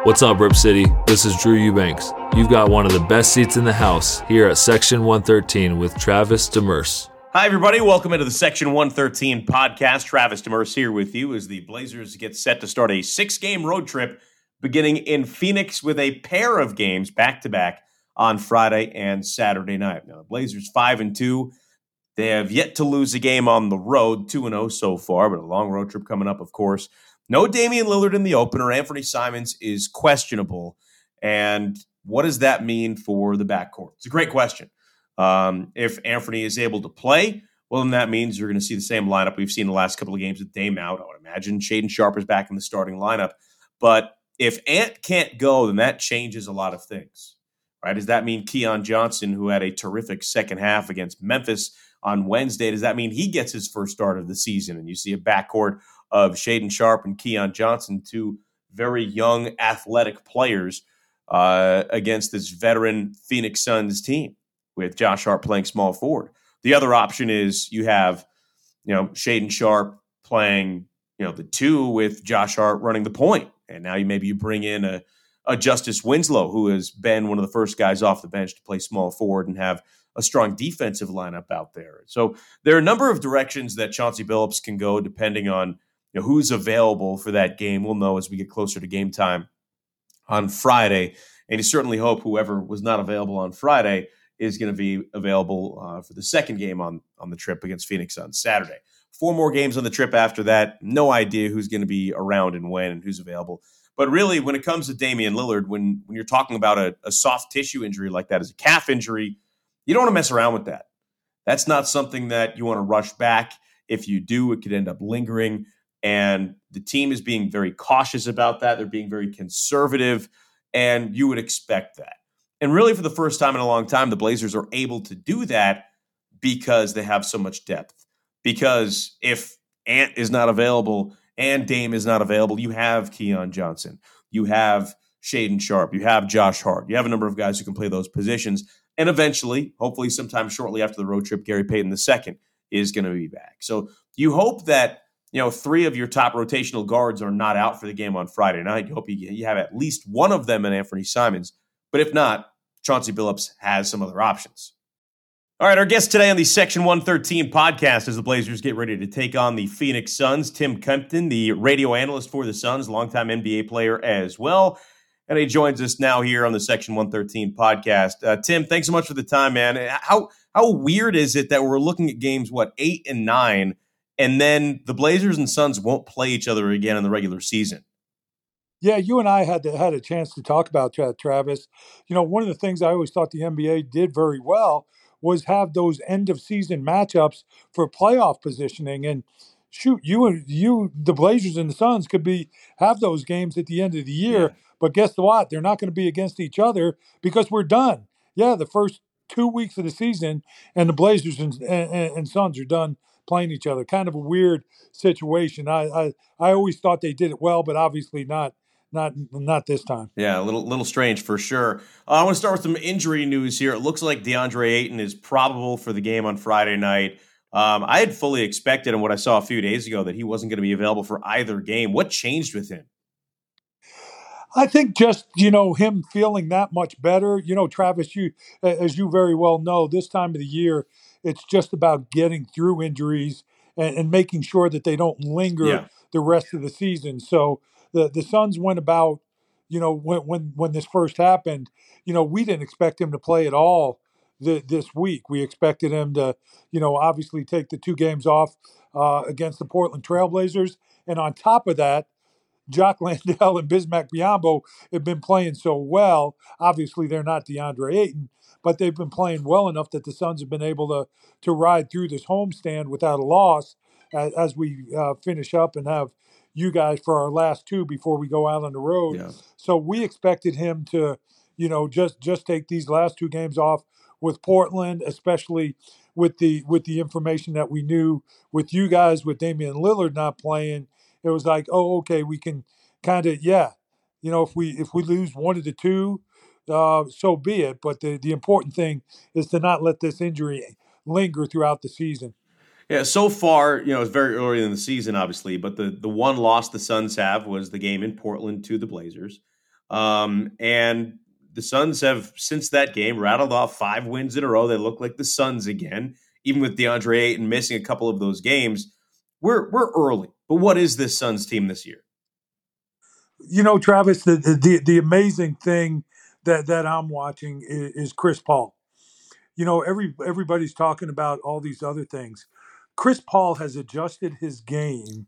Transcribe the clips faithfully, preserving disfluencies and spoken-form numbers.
What's up, Rip City? This is Drew Eubanks. You've got one of the best seats in the house here at Section one thirteen with Travis Demers. Hi, everybody. Welcome into the Section one thirteen podcast. Travis Demers here with you as the Blazers get set to start a six-game road trip beginning in Phoenix with a pair of games back-to-back on Friday and Saturday night. Now, the Blazers five and two. They have yet to lose a game on the road, two and oh so far, but a long road trip coming up, of course. No Damian Lillard in the opener. Anthony Simons is questionable. And what does that mean for the backcourt? It's a great question. Um, if Anthony is able to play, well, then that means you're going to see the same lineup we've seen the last couple of games with Dame out. I would imagine Shaedon Sharpe is back in the starting lineup. But if Ant can't go, then that changes a lot of things, right? Does that mean Keon Johnson, who had a terrific second half against Memphis on Wednesday, does that mean he gets his first start of the season? And you see a backcourt of Shaedon Sharpe and Keon Johnson, two very young athletic players uh, against this veteran Phoenix Suns team with Josh Hart playing small forward. The other option is you have, you know, Shaedon Sharpe playing, you know, the two with Josh Hart running the point. And now you maybe you bring in a, a Justice Winslow, who has been one of the first guys off the bench to play small forward and have a strong defensive lineup out there. So there are a number of directions that Chauncey Billups can go depending on, you know, who's available for that game. We'll know as we get closer to game time on Friday. And you certainly hope whoever was not available on Friday is going to be available uh, for the second game on, on the trip against Phoenix on Saturday. Four more games on the trip after that. No idea who's going to be around and when and who's available. But really, when it comes to Damian Lillard, when, when you're talking about a, a soft tissue injury like that as a calf injury, you don't want to mess around with that. That's not something that you want to rush back. If you do, it could end up lingering. And the team is being very cautious about that. They're being very conservative, and you would expect that. And really, for the first time in a long time, the Blazers are able to do that because they have so much depth. Because if Ant is not available and Dame is not available, you have Keon Johnson. You have Shaedon Sharpe. You have Josh Hart. You have a number of guys who can play those positions. And eventually, hopefully sometime shortly after the road trip, Gary Payton the second is going to be back. So you hope that, you know, three of your top rotational guards are not out for the game on Friday night. You hope you, you have at least one of them in Anthony Simons. But if not, Chauncey Billups has some other options. All right, our guest today on the Section one thirteen podcast as the Blazers get ready to take on the Phoenix Suns. Tim Kempton, the radio analyst for the Suns, longtime N B A player as well. And he joins us now here on the Section one thirteen podcast. Uh, Tim, thanks so much for the time, man. How how weird is it that we're looking at games, what, eight and nine, and then the Blazers and Suns won't play each other again in the regular season? Yeah, you and I had to, had a chance to talk about that, Travis. You know, one of the things I always thought the N B A did very well was have those end-of-season matchups for playoff positioning. And shoot, you and you, the Blazers and the Suns could be have those games at the end of the year. Yeah. But guess what? They're not going to be against each other because we're done. Yeah, the first two weeks of the season, and the Blazers and, and, and Suns are done playing each other. Kind of a weird situation. I, I I always thought they did it well, but obviously not not not this time. Yeah, a little little strange for sure. Uh, I want to start with some injury news here. It looks like DeAndre Ayton is probable for the game on Friday night. Um, I had fully expected, and what I saw a few days ago, that he wasn't going to be available for either game. What changed with him? I think just, you know, him feeling that much better. You know, Travis, you, as you very well know, this time of the year, it's just about getting through injuries and, and making sure that they don't linger yeah. the rest of the season. So the, the Suns went about, you know, when, when, when this first happened, you know, we didn't expect him to play at all the, this week. We expected him to, you know, obviously take the two games off uh, against the Portland Trailblazers. And on top of that, Jock Landale and Bismack Biyombo have been playing so well. Obviously, they're not DeAndre Ayton, but they've been playing well enough that the Suns have been able to to ride through this homestand without a loss as, as we uh, finish up and have you guys for our last two before we go out on the road. Yeah. So we expected him to, you know, just just take these last two games off with Portland, especially with the with the information that we knew with you guys with Damian Lillard not playing. It was like, oh, okay, we can kind of, yeah, you know, if we if we lose one of the two, uh, so be it. But the, the important thing is to not let this injury linger throughout the season. Yeah, so far, you know, it's very early in the season, obviously, but the, the one loss the Suns have was the game in Portland to the Blazers. Um, and the Suns have, since that game, rattled off five wins in a row. They look like the Suns again, even with DeAndre Ayton missing a couple of those games. We're we're early, but what is this Suns team this year? You know, Travis, the the, the amazing thing that, that I'm watching is, is Chris Paul. You know, every everybody's talking about all these other things. Chris Paul has adjusted his game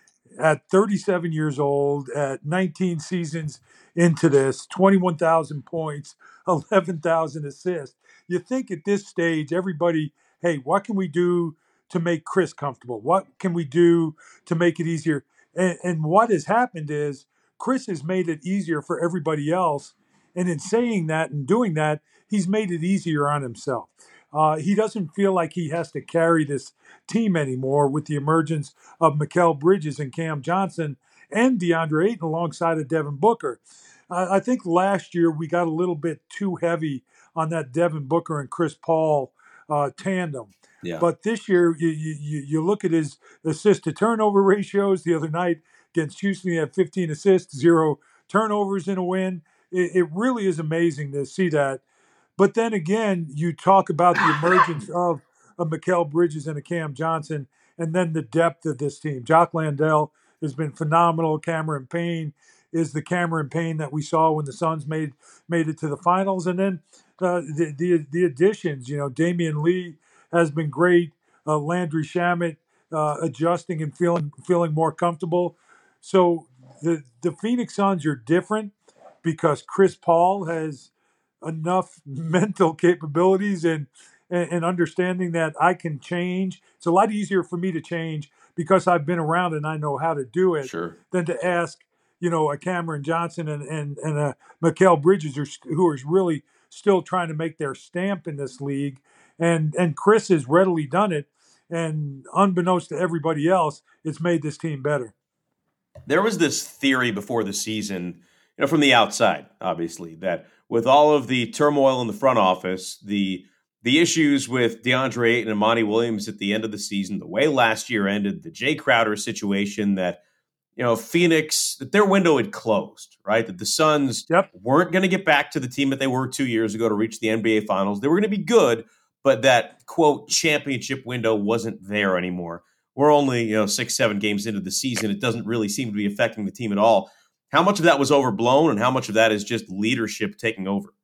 at thirty-seven years old, at nineteen seasons into this, twenty-one thousand points, eleven thousand assists. You think at this stage, everybody, hey, what can we do to make Chris comfortable? What can we do to make it easier? And, and what has happened is Chris has made it easier for everybody else. And in saying that and doing that, he's made it easier on himself. Uh, he doesn't feel like he has to carry this team anymore with the emergence of Mikal Bridges and Cam Johnson and DeAndre Ayton alongside of Devin Booker. Uh, I think last year we got a little bit too heavy on that Devin Booker and Chris Paul uh, tandem. Yeah. But this year, you, you you look at his assist to turnover ratios. The other night against Houston, he had fifteen assists, zero turnovers in a win. It, it really is amazing to see that. But then again, you talk about the emergence of a Mikal Bridges and a Cam Johnson, and then the depth of this team. Jock Landale has been phenomenal. Cameron Payne is the Cameron Payne that we saw when the Suns made made it to the finals. And then uh, the, the the additions, you know, Damian Lee has been great. Uh, Landry Shamet uh, adjusting and feeling feeling more comfortable. So the the Phoenix Suns are different because Chris Paul has enough mental capabilities and, and and understanding that I can change. It's a lot easier for me to change because I've been around and I know how to do it Sure. than to ask, you know, a Cameron Johnson and and, and a Mikal Bridges are, who are really still trying to make their stamp in this league. And and Chris has readily done it. And unbeknownst to everybody else, it's made this team better. There was this theory before the season, you know, from the outside, obviously, that with all of the turmoil in the front office, the the issues with DeAndre Ayton and Monty Williams at the end of the season, the way last year ended, the Jay Crowder situation, that, you know, Phoenix, that their window had closed, right? That the Suns Yep. weren't going to get back to the team that they were two years ago to reach the N B A Finals. They were going to be good, but that, quote, championship window wasn't there anymore. We're only, you know, six, seven games into the season. It doesn't really seem to be affecting the team at all. How much of that was overblown, and how much of that is just leadership taking over?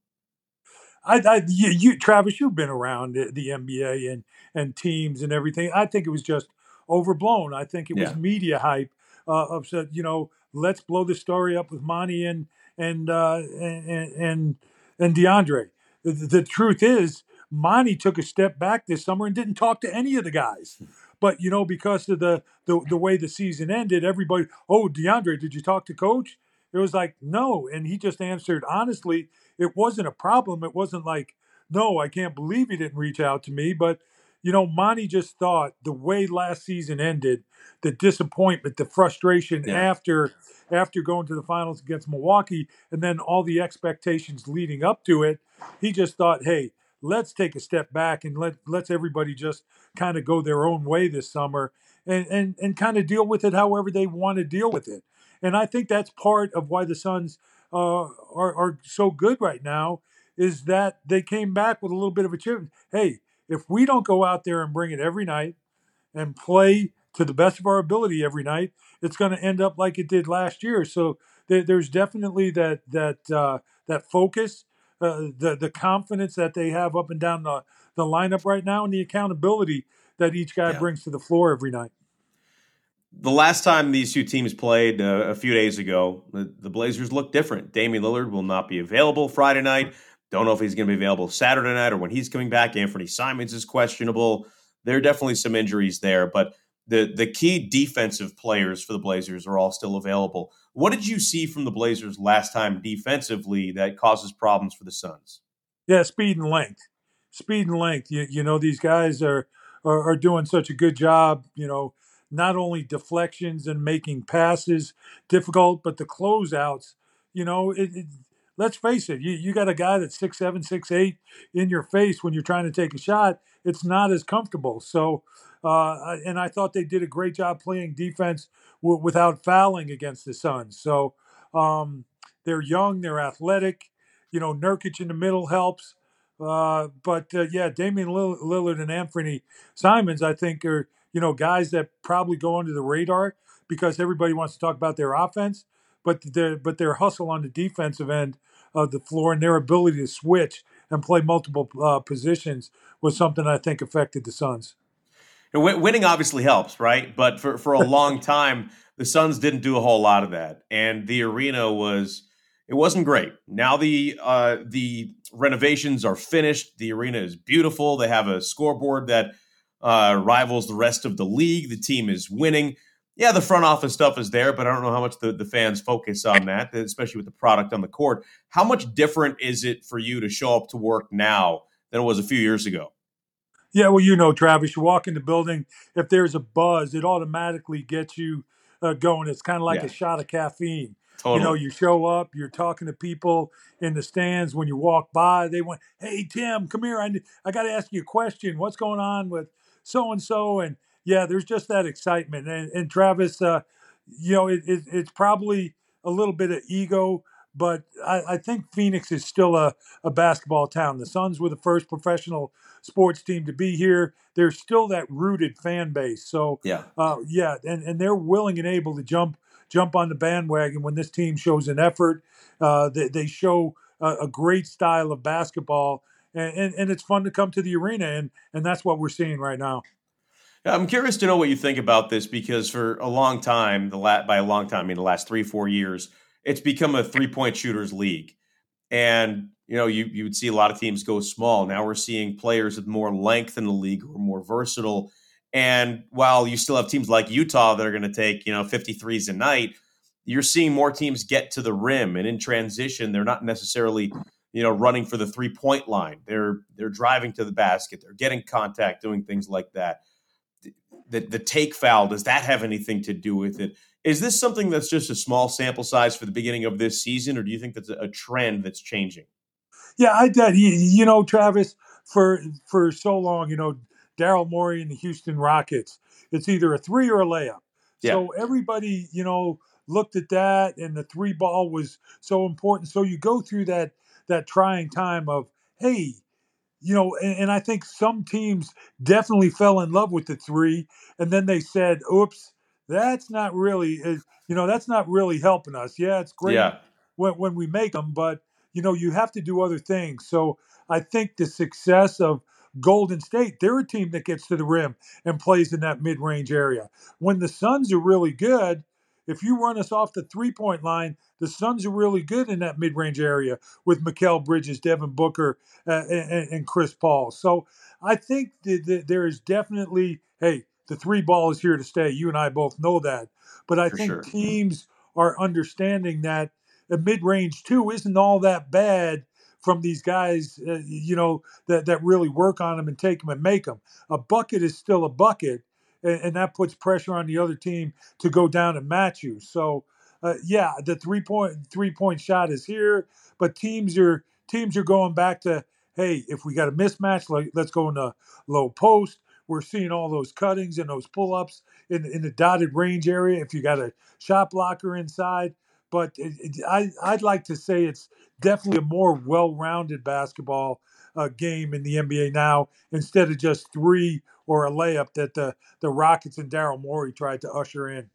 I, I you, you, Travis, you've been around the, the N B A and and teams and everything. I think it was just overblown. I think it was Yeah. media hype uh, of said, you know, let's blow the story up with Monty and and uh, and and and DeAndre. The, the truth is, Monty took a step back this summer and didn't talk to any of the guys. But you know, because of the the, the way the season ended, everybody, oh, DeAndre, did you talk to coach? It was like, no. And he just answered honestly, it wasn't a problem. It wasn't like, no, I can't believe he didn't reach out to me. But, you know, Monty just thought the way last season ended, the disappointment, the frustration Yeah. after after going to the finals against Milwaukee, and then all the expectations leading up to it, he just thought, hey, let's take a step back and let let's everybody just kind of go their own way this summer and and, and kind of deal with it however they want to deal with it. And I think that's part of why the Suns uh, are, are so good right now is that they came back with a little bit of a chip. Hey, if we don't go out there and bring it every night and play to the best of our ability every night, it's going to end up like it did last year. So there, there's definitely that that uh, that focus, uh, the the confidence that they have up and down the, the lineup right now, and the accountability that each guy Yeah. brings to the floor every night. The last time these two teams played uh, a few days ago, the, the Blazers look different. Damian Lillard will not be available Friday night. Don't know if he's going to be available Saturday night or when he's coming back. Anthony Simons is questionable. There are definitely some injuries there, but the, the key defensive players for the Blazers are all still available. What did you see from the Blazers last time defensively that causes problems for the Suns? Yeah, speed and length. Speed and length. You, you know, these guys are, are are doing such a good job, you know, not only deflections and making passes difficult, but the closeouts, you know, it, it, let's face it, you, you got a guy that's six seven, six eight in your face when you're trying to take a shot, it's not as comfortable. So uh, and I thought they did a great job playing defense w- without fouling against the Suns. So um they're young, they're athletic. You know, Nurkic in the middle helps. Uh, but uh, yeah, Damian Lillard and Anthony Simons, I think, are you know guys that probably go under the radar because everybody wants to talk about their offense, but their but their hustle on the defensive end of the floor and their ability to switch and play multiple uh, positions was something I think affected the Suns. And w- winning obviously helps, right? But for for a long time, the Suns didn't do a whole lot of that, and the arena was. It wasn't great. Now the uh, the renovations are finished. The arena is beautiful. They have a scoreboard that uh, rivals the rest of the league. The team is winning. Yeah, the front office stuff is there, but I don't know how much the, the fans focus on that, especially with the product on the court. How much different is it for you to show up to work now than it was a few years ago? Yeah, well, you know, Travis, you walk in the building, if there's a buzz, it automatically gets you uh, going. It's kind of like Yeah. a shot of caffeine. Totally. You know, you show up, you're talking to people in the stands. When you walk by, they went, "Hey, Tim, come here. I, I got to ask you a question. What's going on with so-and-so?" And yeah, there's just that excitement. And, and Travis, uh, you know, it, it, it's probably a little bit of ego, but I, I think Phoenix is still a, a basketball town. The Suns were the first professional sports team to be here. There's still that rooted fan base. So, Yeah. uh, yeah, and, and they're willing and able to jump jump on the bandwagon when this team shows an effort. Uh, they, they show a, a great style of basketball, and, and, and it's fun to come to the arena, and, and that's what we're seeing right now. I'm curious to know what you think about this because for a long time, the la- by a long time, I mean the last three, four years, it's become a three-point shooters league. And, you know, you, you would see a lot of teams go small. Now we're seeing players with more length in the league who are more versatile. And while you still have teams like Utah that are going to take, you know, fifty-threes a night, you're seeing more teams get to the rim. And in transition, they're not necessarily, you know, running for the three-point line. They're they're driving to the basket. They're getting contact, doing things like that. The, the take foul, does that have anything to do with it? Is this something that's just a small sample size for the beginning of this season, or do you think that's a trend that's changing? Yeah, I did. You, you know, Travis, for for so long, you know, Daryl Morey and the Houston Rockets, it's either a three or a layup. Yeah. So everybody, you know, looked at that, and the three ball was so important. So you go through that that trying time of, hey, you know, and, and I think some teams definitely fell in love with the three, and then they said, "Oops, that's not really, uh, you know, that's not really helping us." Yeah, it's great Yeah. when when we make them, but you know, you have to do other things. So I think the success of Golden State, they're a team that gets to the rim and plays in that mid-range area. When the Suns are really good, if you run us off the three-point line, the Suns are really good in that mid-range area with Mikal Bridges, Devin Booker, uh, and, and Chris Paul. So I think that, that there is definitely, hey, the three ball is here to stay. You and I both know that. But I For think sure. teams are understanding that a mid-range two isn't all that bad from these guys, uh, you know, that, that really work on them and take them and make them. A bucket is still a bucket, and, and that puts pressure on the other team to go down and match you. So, uh, yeah, the three-point three-point shot is here, but teams are teams are going back to, hey, if we got a mismatch, like, let's go in the low post. We're seeing all those cuttings and those pull-ups in, in the dotted range area if you got a shot blocker inside. But it, it, I, I'd like to say it's definitely a more well-rounded basketball uh, game in the N B A now instead of just three or a layup that the, the Rockets and Daryl Morey tried to usher in.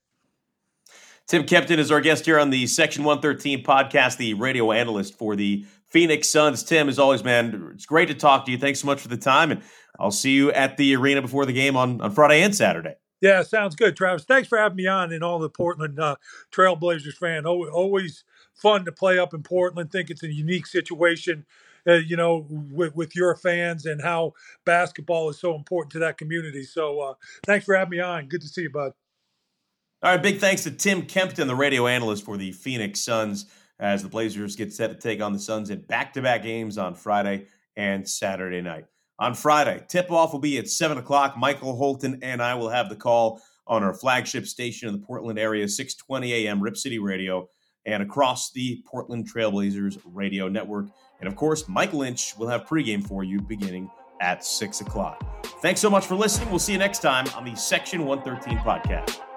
Tim Kempton is our guest here on the Section one thirteen podcast, the radio analyst for the Phoenix Suns. Tim, as always, man, it's great to talk to you. Thanks so much for the time, and I'll see you at the arena before the game on, on Friday and Saturday. Yeah, sounds good, Travis. Thanks for having me on and all the Portland uh, Trailblazers fan. Always, always fun to play up in Portland. Think it's a unique situation, uh, you know, with, with your fans and how basketball is so important to that community. So uh, thanks for having me on. Good to see you, bud. All right, big thanks to Tim Kempton, the radio analyst for the Phoenix Suns, as the Blazers get set to take on the Suns in back-to-back games on Friday and Saturday night. On Friday, tip-off will be at seven o'clock. Michael Holton and I will have the call on our flagship station in the Portland area, six twenty a.m. Rip City Radio, and across the Portland Trailblazers radio network. And, of course, Mike Lynch will have pregame for you beginning at six o'clock. Thanks so much for listening. We'll see you next time on the Section one thirteen podcast.